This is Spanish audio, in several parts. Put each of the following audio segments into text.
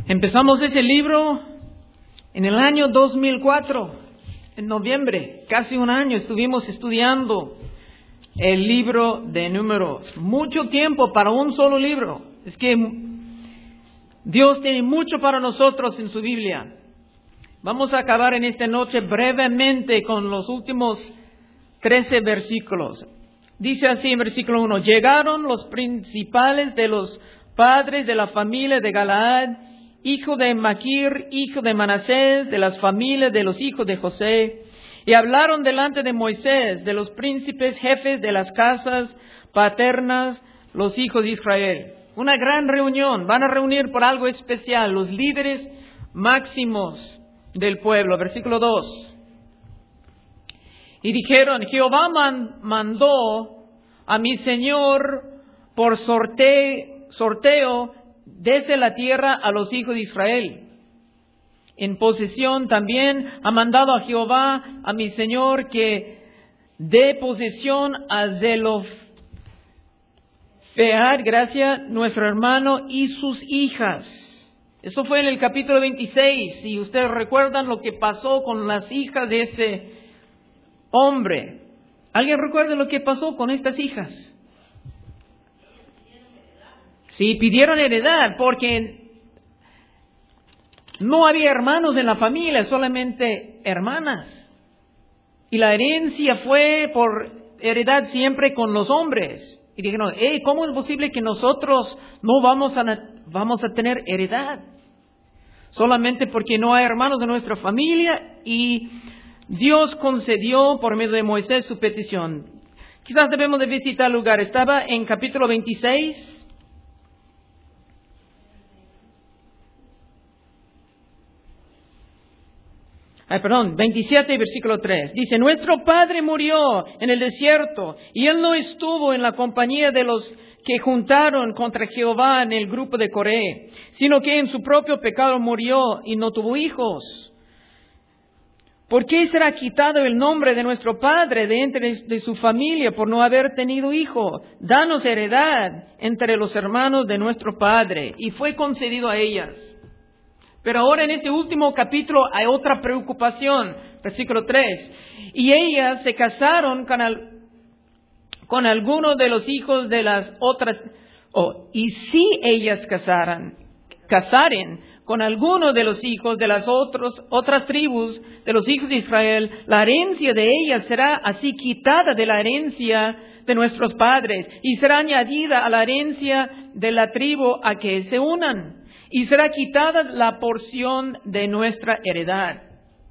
Empezamos ese libro en el año 2004, en noviembre, casi un año estuvimos estudiando el libro de Números. Mucho tiempo para un solo libro. Es que Dios tiene mucho para nosotros en su Biblia. Vamos a acabar en esta noche brevemente con los últimos 13 versículos. Dice así en versículo 1: llegaron los principales de los padres de la familia de Galaad, hijo de Maquir, hijo de Manasés, de las familias de los hijos de José, y hablaron delante de Moisés, de los príncipes jefes de las casas paternas, los hijos de Israel. Una gran reunión, van a reunir por algo especial, los líderes máximos del pueblo. Versículo 2. Y dijeron: Jehová mandó a mi Señor por sorteo desde la tierra a los hijos de Israel. En posesión también ha mandado a Jehová a mi Señor que dé posesión a Zelofehad, nuestro hermano, y sus hijas. Eso fue en el capítulo 26. Si ustedes recuerdan lo que pasó con las hijas de ese hombre. ¿Alguien recuerda lo que pasó con estas hijas? Sí, pidieron heredad porque no había hermanos en la familia, solamente hermanas. Y la herencia fue por heredad siempre con los hombres. Y dijeron: ¿cómo es posible que nosotros no vamos a tener heredad? Solamente porque no hay hermanos de nuestra familia. Y Dios concedió por medio de Moisés su petición. Quizás debemos de visitar el lugar. Estaba en capítulo 26. 27, versículo 3. Dice: nuestro padre murió en el desierto, y él no estuvo en la compañía de los que juntaron contra Jehová en el grupo de Coré, sino que en su propio pecado murió y no tuvo hijos. ¿Por qué será quitado el nombre de nuestro padre de entre de su familia por no haber tenido hijo? Danos heredad entre los hermanos de nuestro padre. Y fue concedido a ellas. Pero ahora en ese último capítulo hay otra preocupación. Versículo 3. Y ellas se casaron con alguno de los hijos de las otras. Y si ellas casaren con alguno de los hijos de las otras tribus de los hijos de Israel, la herencia de ellas será así quitada de la herencia de nuestros padres y será añadida a la herencia de la tribu a que se unan. Y será quitada la porción de nuestra heredad.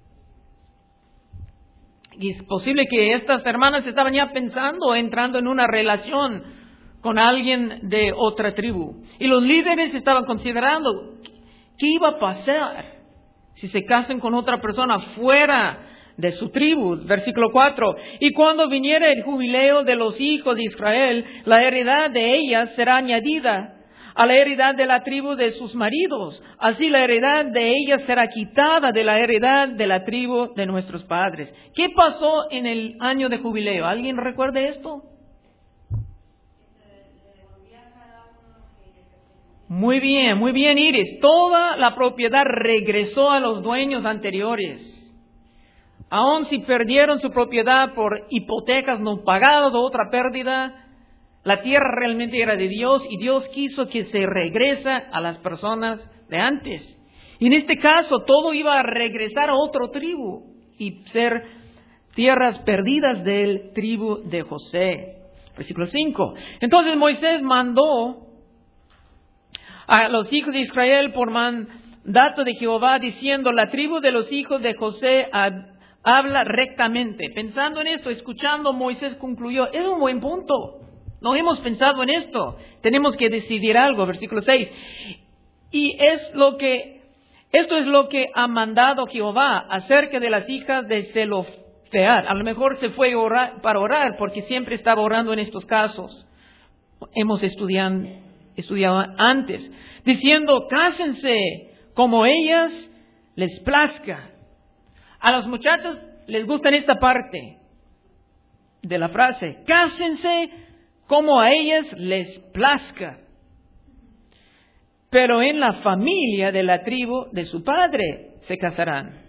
Y es posible que estas hermanas estaban ya pensando, entrando en una relación con alguien de otra tribu. Y los líderes estaban considerando qué iba a pasar si se casan con otra persona fuera de su tribu. Versículo 4. Y cuando viniera el jubileo de los hijos de Israel, la heredad de ellas será añadida a la heredad de la tribu de sus maridos. Así la heredad de ellas será quitada de la heredad de la tribu de nuestros padres. ¿Qué pasó en el año de jubileo? ¿Alguien recuerda esto? Muy bien, Iris. Toda la propiedad regresó a los dueños anteriores. Aun si perdieron su propiedad por hipotecas no pagadas o otra pérdida, la tierra realmente era de Dios y Dios quiso que se regresa a las personas de antes. Y en este caso todo iba a regresar a otra tribu y ser tierras perdidas del tribu de José. Versículo 5. Entonces Moisés mandó a los hijos de Israel por mandato de Jehová diciendo: la tribu de los hijos de José habla rectamente. Pensando en esto, escuchando, Moisés concluyó: es un buen punto. No hemos pensado en esto. Tenemos que decidir algo. Versículo 6. Y esto es lo que ha mandado Jehová acerca de las hijas de Zelofehad. A lo mejor se fue para orar porque siempre estaba orando en estos casos. Hemos estudiado antes. Diciendo: cásense como ellas les plazca. A los muchachos les gusta esta parte de la frase: cásense como a ellas les plazca. pero en la familia de la tribu de su padre se casarán.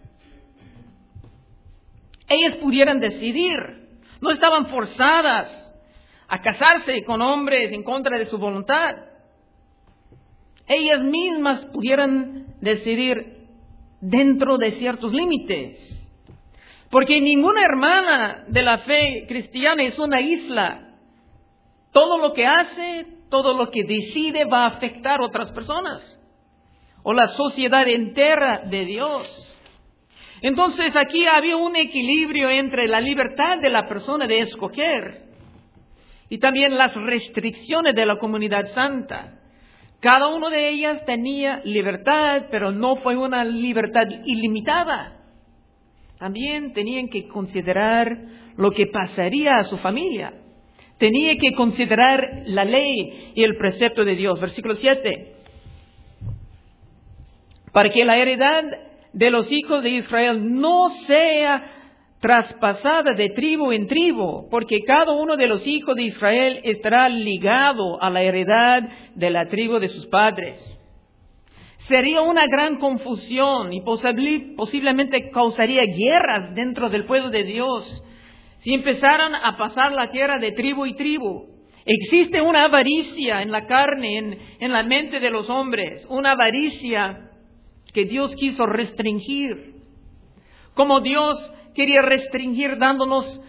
Ellas pudieran decidir, no estaban forzadas a casarse con hombres en contra de su voluntad. Ellas mismas pudieran decidir dentro de ciertos límites. Porque ninguna hermana de la fe cristiana es una isla. Todo lo que hace, todo lo que decide va a afectar a otras personas o la sociedad entera de Dios. Entonces aquí había un equilibrio entre la libertad de la persona de escoger y también las restricciones de la comunidad santa. Cada una de ellas tenía libertad, pero no fue una libertad ilimitada. También tenían que considerar lo que pasaría a su familia. Tenía que considerar la ley y el precepto de Dios. Versículo 7. Para que la heredad de los hijos de Israel no sea traspasada de tribu en tribu, porque cada uno de los hijos de Israel estará ligado a la heredad de la tribu de sus padres. Sería una gran confusión y posiblemente causaría guerras dentro del pueblo de Dios si empezaran a pasar la tierra de tribu y tribu. Existe una avaricia en la carne, en la mente de los hombres, una avaricia que Dios quiso restringir. Como Dios quería restringir dándonos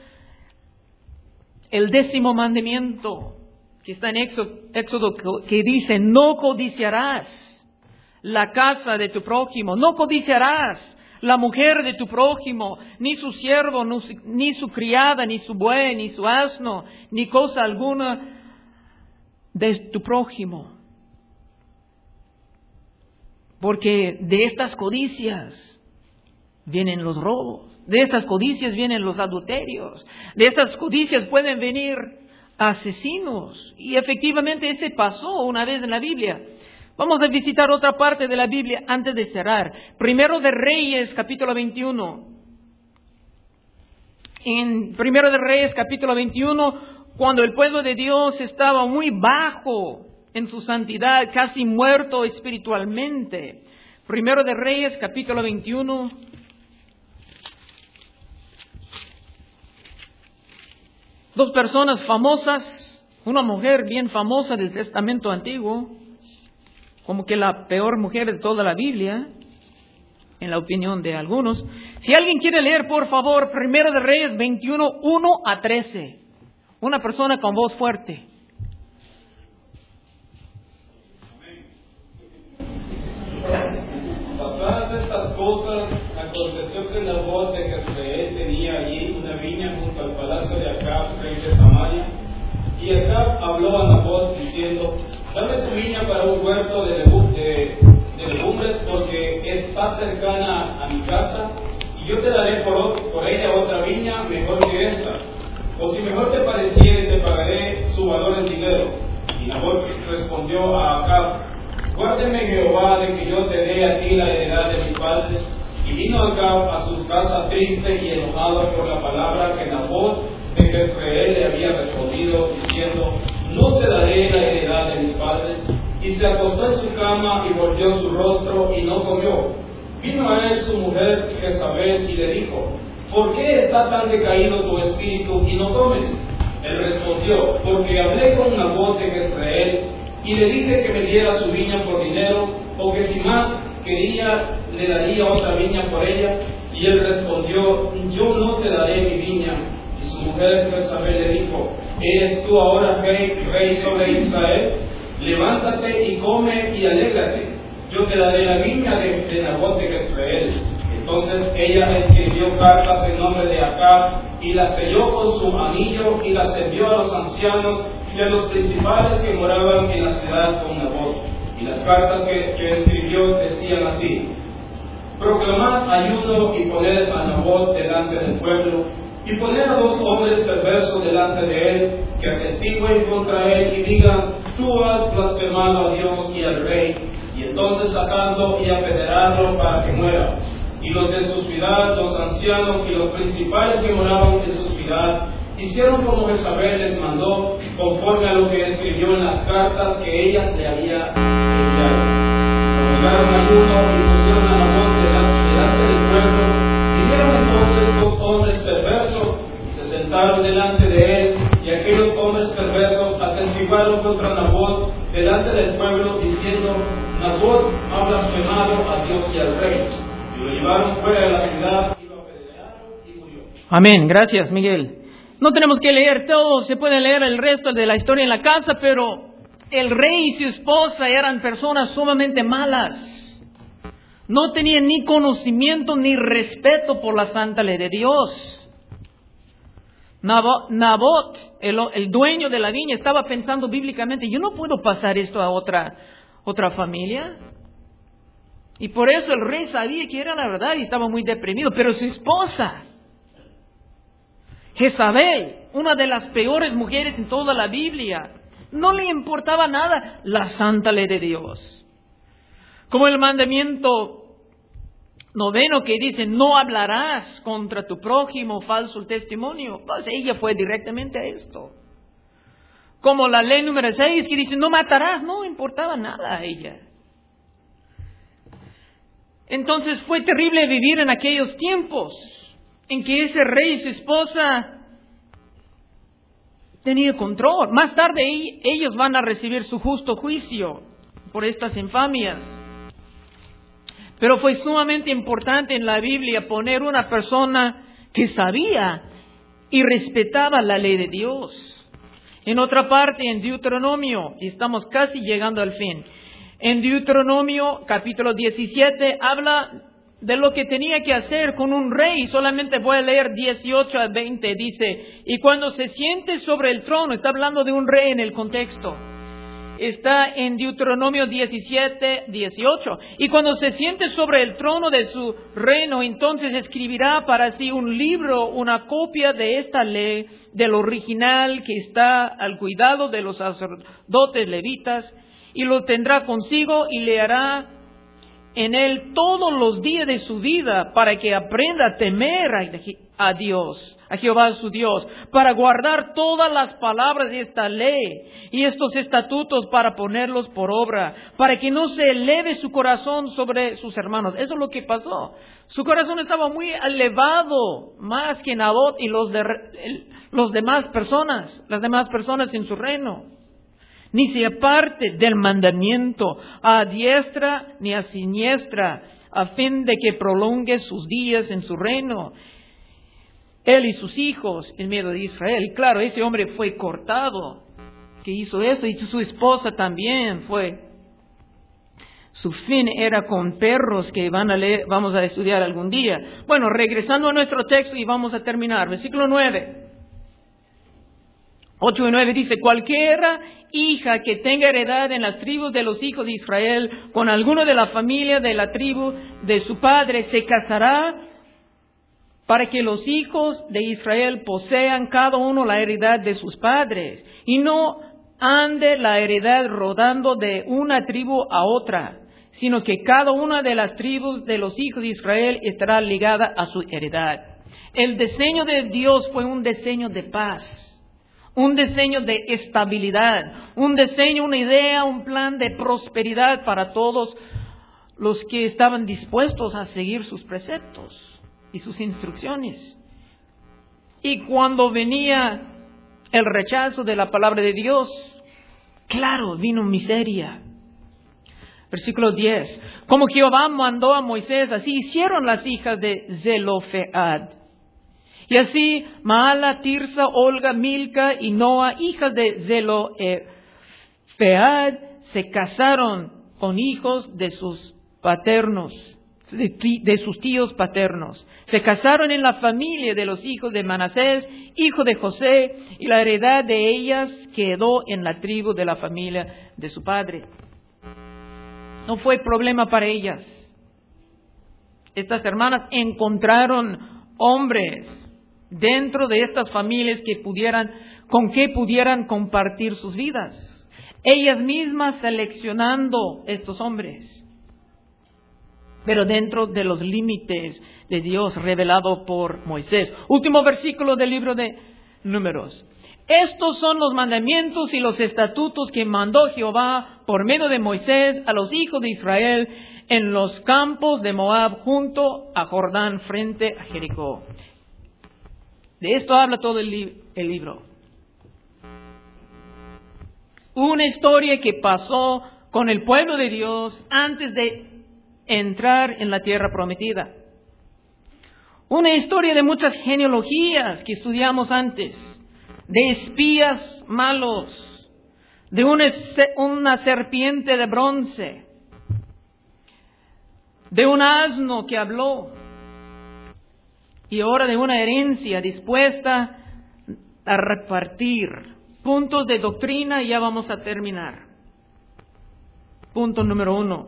el 10º mandamiento, que está en Éxodo, que dice, no codiciarás la casa de tu prójimo, no codiciarás la mujer de tu prójimo, ni su siervo, ni su criada, ni su buey, ni su asno, ni cosa alguna de tu prójimo. Porque de estas codicias vienen los robos, de estas codicias vienen los adulterios, de estas codicias pueden venir asesinos. Y efectivamente ese pasó una vez en la Biblia. Vamos a visitar otra parte de la Biblia antes de cerrar. Primero de Reyes, capítulo 21. En Primero de Reyes, capítulo 21, cuando el pueblo de Dios estaba muy bajo en su santidad, casi muerto espiritualmente. Primero de Reyes, capítulo 21. Dos personas famosas, una mujer bien famosa del Testamento Antiguo, como que la peor mujer de toda la Biblia, en la opinión de algunos. Si alguien quiere leer, por favor, Primero de Reyes 21, 1 a 13. Una persona con voz fuerte. Pasadas estas cosas, aconteció que Nabot de Jezreel tenía allí una viña junto al palacio de Acab, rey de Samaria. Y Acab habló a Nabot diciendo, dame tu viña para un huerto de legumbres, porque está cercana a mi casa, y yo te daré por ella otra viña mejor que esta. O si mejor te pareciere, te pagaré su valor en dinero. Y Nabot respondió a Acab, guárdeme Jehová de que yo te dé a ti la heredad de mis padres. Y vino Acab a su casa triste y enojado por la palabra que Nabot de Jezreel le había respondido, diciendo, no te daré la heredad de mis padres. Y se acostó en su cama y volvió su rostro y no comió. Vino a él su mujer Jezabel y le dijo, ¿por qué está tan decaído tu espíritu y no comes? Él respondió, porque hablé con Nabot de Jezreel y le dije que me diera su viña por dinero, o que si más quería le daría otra viña por ella. Y él respondió, yo no te daré mi viña. Y su mujer Jezabel le dijo, ¿eres tú ahora rey sobre Israel? Levántate y come y alégrate. Yo te daré la viña de Nabot de Jezreel. Entonces ella escribió cartas en nombre de Acab y las selló con su anillo y las envió a los ancianos y a los principales que moraban en la ciudad con Nabot. Y las cartas que escribió decían así: proclamad ayuno y poned a Nabot delante del pueblo, y poned a 2 hombres perversos delante de él, que atestiguen contra él y digan, tú has blasfemado a Dios y al rey, y entonces sacadlo y apedreadlo para que muera. Y los de su ciudad, los ancianos y los principales que moraban en su ciudad, hicieron como Jezabel les mandó, conforme a lo que escribió en las cartas que ellas le había enviado. practicaron ayuno y pusieron a Nabot delante del pueblo. Vinieron entonces dos hombres perversos, se sentaron delante de él, y aquellos hombres perversos atestiguaron contra Nabot delante del pueblo, diciendo: Nabot ha blasfemado a Dios y al rey. Y lo llevaron fuera de la ciudad y lo apedrearon y murió. Amén, gracias Miguel. No tenemos que leer todo, se puede leer el resto de la historia en la casa, pero el rey y su esposa eran personas sumamente malas. No tenían ni conocimiento ni respeto por la santa ley de Dios. Nabot, el dueño de la viña, estaba pensando bíblicamente: yo no puedo pasar esto a otra familia. Y por eso el rey sabía que era la verdad y estaba muy deprimido. Pero su esposa, Jezabel, una de las peores mujeres en toda la Biblia, no le importaba nada la santa ley de Dios. Como el mandamiento 9 que dice: no hablarás contra tu prójimo falso testimonio. Pues ella fue directamente a esto. Como la ley número 6 que dice: no matarás. No importaba nada a ella. Entonces fue terrible vivir en aquellos tiempos en que ese rey y su esposa tenían control. Más tarde ellos van a recibir su justo juicio por estas infamias. Pero fue sumamente importante en la Biblia poner una persona que sabía y respetaba la ley de Dios. En otra parte, en Deuteronomio, y estamos casi llegando al fin, en Deuteronomio capítulo 17 habla de lo que tenía que hacer con un rey. Solamente voy a leer 18 a 20. Dice: y cuando se siente sobre el trono, está hablando de un rey en el contexto. Está en Deuteronomio 17, 18. Y cuando se siente sobre el trono de su reino, entonces escribirá para sí un libro, una copia de esta ley, del original que está al cuidado de los sacerdotes levitas, y lo tendrá consigo y leerá en él todos los días de su vida, para que aprenda a temer a Dios, a Jehová su Dios, para guardar todas las palabras de esta ley y estos estatutos, para ponerlos por obra, para que no se eleve su corazón sobre sus hermanos. Eso es lo que pasó. Su corazón estaba muy elevado, más que Nabot y las demás personas en su reino. Ni se aparte del mandamiento a diestra ni a siniestra, a fin de que prolongue sus días en su reino, él y sus hijos en medio de Israel. Y claro, ese hombre fue cortado, que hizo eso, y su esposa también fue. Su fin era con perros, que vamos a estudiar algún día. Bueno, regresando a nuestro texto y vamos a terminar. Versículo 9. 8 y 9 dice: cualquiera hija que tenga heredad en las tribus de los hijos de Israel con alguno de la familia de la tribu de su padre se casará, para que los hijos de Israel posean cada uno la heredad de sus padres, y no ande la heredad rodando de una tribu a otra, sino que cada una de las tribus de los hijos de Israel estará ligada a su heredad. El diseño de Dios fue un diseño de paz, un diseño de estabilidad, un diseño, una idea, un plan de prosperidad para todos los que estaban dispuestos a seguir sus preceptos y sus instrucciones. Y cuando venía el rechazo de la palabra de Dios, claro, vino miseria. Versículo 10. Como Jehová mandó a Moisés, así hicieron las hijas de Zelofehad. Y así Maala, Tirsa, Olga, Milca y Noa, hijas de Zelofehad, se casaron con hijos de sus paternos, de sus tíos paternos. Se casaron en la familia de los hijos de Manasés, hijo de José, y la heredad de ellas quedó en la tribu de la familia de su padre. No fue problema para ellas. Estas hermanas encontraron hombres dentro de estas familias con que pudieran compartir sus vidas. Ellas mismas seleccionando estos hombres, pero dentro de los límites de Dios revelado por Moisés. Último versículo del libro de Números. Estos son los mandamientos y los estatutos que mandó Jehová por medio de Moisés a los hijos de Israel en los campos de Moab junto a Jordán frente a Jericó. De esto habla todo el libro. Una historia que pasó con el pueblo de Dios antes de entrar en la tierra prometida. Una historia de muchas genealogías que estudiamos antes, de espías malos, de una serpiente de bronce, de un asno que habló, y ahora de una herencia dispuesta a repartir. Puntos de doctrina y ya vamos a terminar. Punto número 1.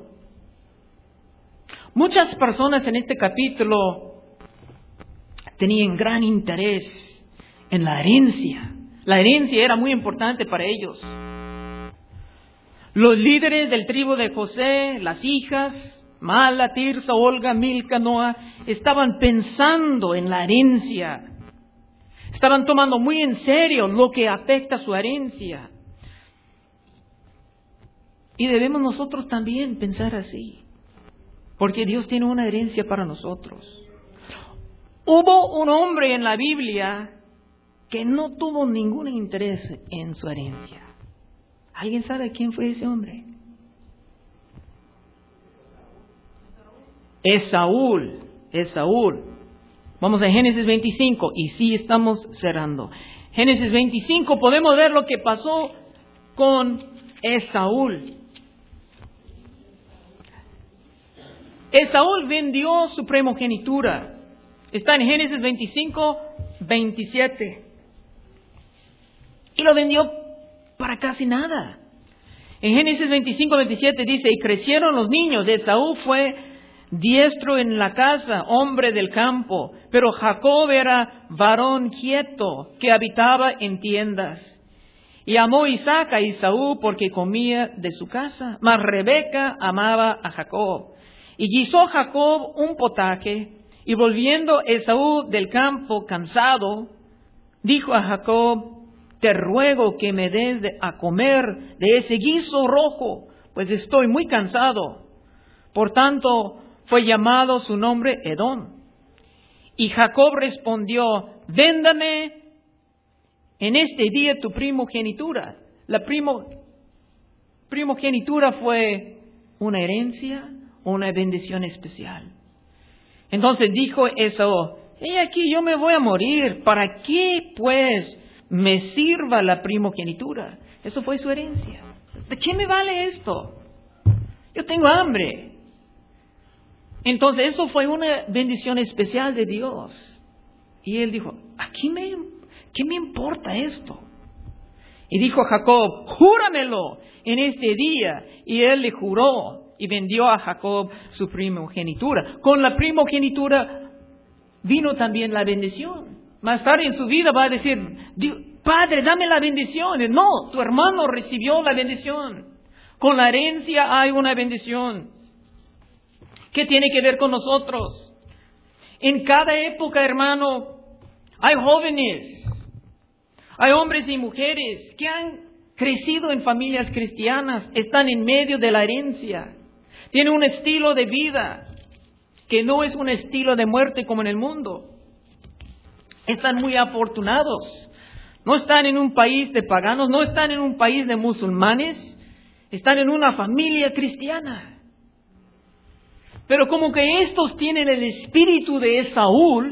Muchas personas en este capítulo tenían gran interés en la herencia. La herencia era muy importante para ellos. Los líderes del tribu de José, las hijas, Mala, Tirsa, Olga, Milca, Noa, estaban pensando en la herencia. Estaban tomando muy en serio lo que afecta a su herencia. Y debemos nosotros también pensar así, porque Dios tiene una herencia para nosotros. Hubo un hombre en la Biblia que no tuvo ningún interés en su herencia. ¿Alguien sabe quién fue ese hombre? Esaú. Vamos a Génesis 25 y sí estamos cerrando. Génesis 25 podemos ver lo que pasó con Esaú. Esaú vendió su primogenitura. Está en Génesis 25, 27. Y lo vendió para casi nada. En Génesis 25, 27 dice, y crecieron los niños. Esaú fue diestro en la casa, hombre del campo. Pero Jacob era varón quieto, que habitaba en tiendas. Y amó Isaac a Esaú porque comía de su casa. Mas Rebeca amaba a Jacob. Y guisó Jacob un potaje. Y volviendo Esaú del campo cansado, dijo a Jacob, te ruego que me des a comer de ese guiso rojo, pues estoy muy cansado. Por tanto, fue llamado su nombre Edom. Y Jacob respondió, véndame en este día tu primogenitura. La primogenitura fue una herencia o una bendición especial. Entonces dijo Esaú, he aquí yo me voy a morir, ¿para qué pues me sirva la primogenitura? Eso fue su herencia. ¿De qué me vale esto? Yo tengo hambre. Entonces eso fue una bendición especial de Dios. Y él dijo, ¿qué me importa esto? Y dijo Jacob, júramelo en este día. Y él le juró y vendió a Jacob su primogenitura. Con la primogenitura vino también la bendición. Más tarde en su vida va a decir, Padre, dame la bendición. No, tu hermano recibió la bendición. Con la herencia hay una bendición. ¿Qué tiene que ver con nosotros? En cada época, hermano, hay jóvenes, hay hombres y mujeres que han crecido en familias cristianas, están en medio de la herencia. Tienen un estilo de vida que no es un estilo de muerte como en el mundo. Están muy afortunados. No están en un país de paganos, no están en un país de musulmanes, están en una familia cristiana. Pero como que estos tienen el espíritu de Esaú,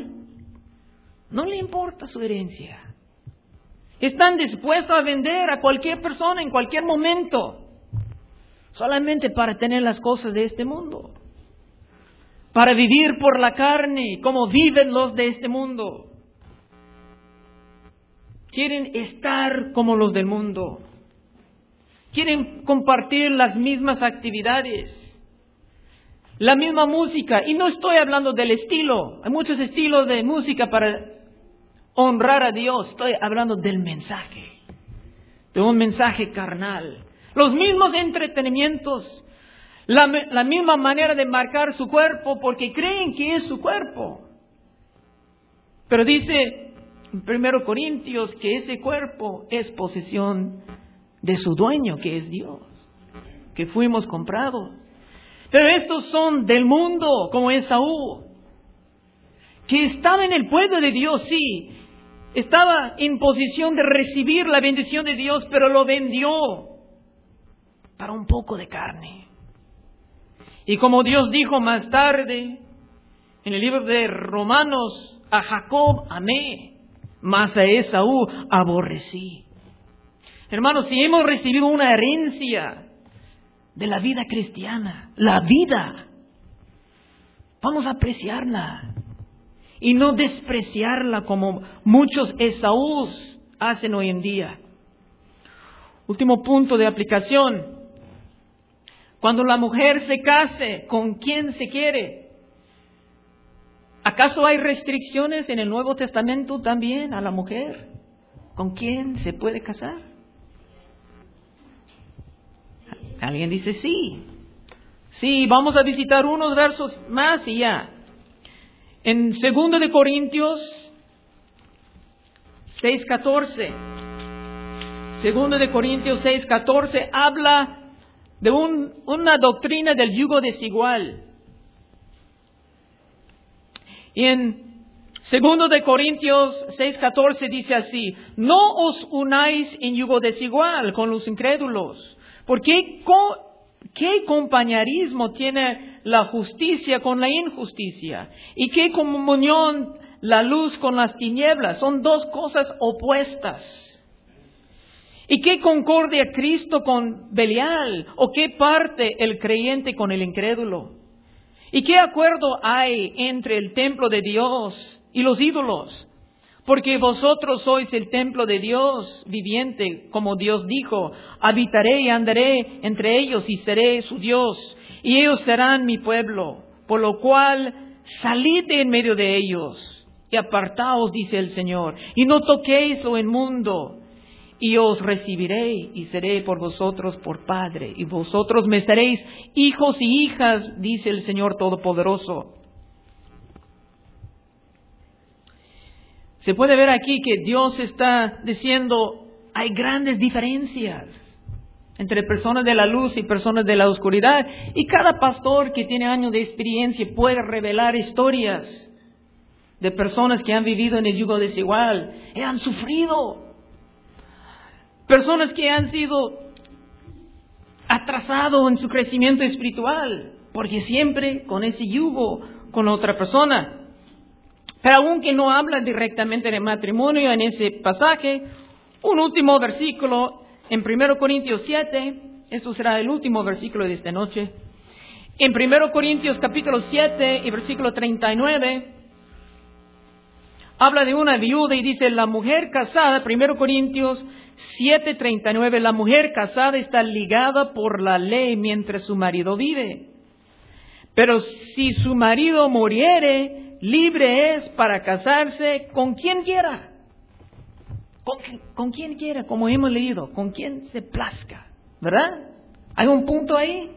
no le importa su herencia. Están dispuestos a vender a cualquier persona en cualquier momento, solamente para tener las cosas de este mundo, para vivir por la carne como viven los de este mundo. Quieren estar como los del mundo. Quieren compartir las mismas actividades, la misma música. Y no estoy hablando del estilo. Hay muchos estilos de música para honrar a Dios. Estoy hablando del mensaje, de un mensaje carnal. Los mismos entretenimientos, la misma manera de marcar su cuerpo porque creen que es su cuerpo. Pero dice en 1 Corintios que ese cuerpo es posesión de su dueño, que es Dios, que fuimos comprados. Pero estos son del mundo, como Esaú, que estaba en el pueblo de Dios, sí, estaba en posición de recibir la bendición de Dios, pero lo vendió para un poco de carne. Y como Dios dijo más tarde, en el libro de Romanos, a Jacob amé, mas a Esaú aborrecí. Hermanos, si hemos recibido una herencia de la vida cristiana, la vida, vamos a apreciarla y no despreciarla como muchos Esaús hacen hoy en día. Último punto de aplicación. Cuando la mujer se case, ¿con quién se quiere? ¿Acaso hay restricciones en el Nuevo Testamento también a la mujer? ¿Con quién se puede casar? Alguien dice sí. Sí, vamos a visitar unos versos más y ya. En 2 de Corintios 6:14. 2 de Corintios 6:14 habla de una doctrina del yugo desigual. Y en 2 de Corintios 6:14 dice así: no os unáis en yugo desigual con los incrédulos. Porque ¿qué compañerismo tiene la justicia con la injusticia? ¿Y qué comunión la luz con las tinieblas? Son dos cosas opuestas. ¿Y qué concordia Cristo con Belial? ¿O qué parte el creyente con el incrédulo? ¿Y qué acuerdo hay entre el templo de Dios y los ídolos? Porque vosotros sois el templo de Dios viviente, como Dios dijo: habitaré y andaré entre ellos y seré su Dios, y ellos serán mi pueblo. Por lo cual, salid de en medio de ellos y apartaos, dice el Señor, y no toquéis lo inmundo. Y os recibiré y seré por vosotros por Padre, y vosotros me seréis hijos y hijas, dice el Señor Todopoderoso. Se puede ver aquí que Dios está diciendo, hay grandes diferencias entre personas de la luz y personas de la oscuridad. Y cada pastor que tiene años de experiencia puede revelar historias de personas que han vivido en el yugo desigual y han sufrido. Personas que han sido atrasados en su crecimiento espiritual, porque siempre con ese yugo con otra persona. Pero aunque no habla directamente de matrimonio en ese pasaje, un último versículo en 1 Corintios 7, esto será el último versículo de esta noche. En 1 Corintios capítulo 7 y versículo 39, habla de una viuda y dice, la mujer casada, 1 Corintios 7:39, la mujer casada está ligada por la ley mientras su marido vive. Pero si su marido muriere, libre es para casarse con quien quiera. Con quien quiera, como hemos leído, con quien se plazca, ¿verdad? ¿Hay un punto ahí?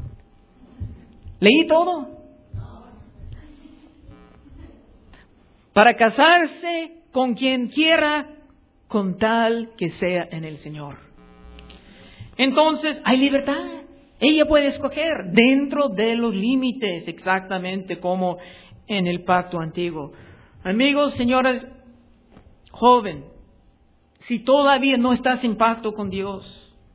¿Leí todo? Para casarse con quien quiera, con tal que sea en el Señor. Entonces, hay libertad. Ella puede escoger dentro de los límites, exactamente como en el pacto antiguo. Amigos, señoras, joven, si todavía no estás en pacto con Dios,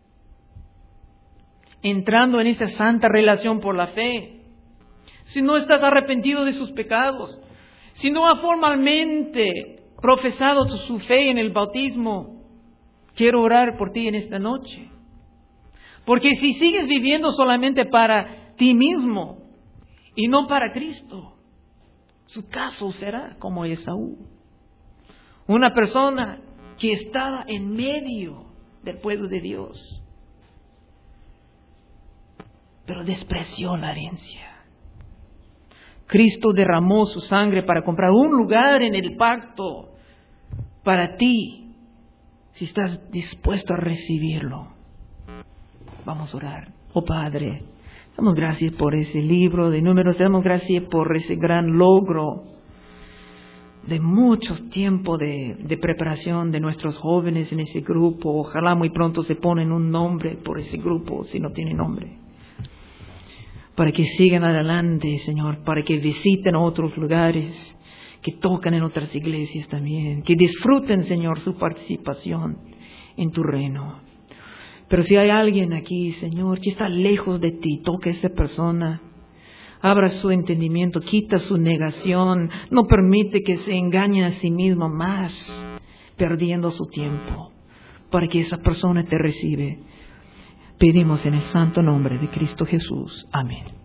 entrando en esa santa relación por la fe, si no estás arrepentido de sus pecados, si no has formalmente profesado su fe en el bautismo, quiero orar por ti en esta noche. Porque si sigues viviendo solamente para ti mismo y no para Cristo, su caso será como Esaú. Una persona que estaba en medio del pueblo de Dios, pero despreció la herencia. Cristo derramó su sangre para comprar un lugar en el pacto para ti, si estás dispuesto a recibirlo. Vamos a orar. Oh Padre, damos gracias por ese libro de Números, damos gracias por ese gran logro de mucho tiempo de preparación de nuestros jóvenes en ese grupo. Ojalá muy pronto se ponen un nombre por ese grupo, si no tiene nombre. Para que sigan adelante, Señor, para que visiten otros lugares, que tocan en otras iglesias también, que disfruten, Señor, su participación en tu reino. Pero si hay alguien aquí, Señor, que está lejos de ti, toca a esa persona. Abra su entendimiento, quita su negación, no permite que se engañe a sí mismo más, perdiendo su tiempo, para que esa persona te reciba. Pedimos en el santo nombre de Cristo Jesús. Amén.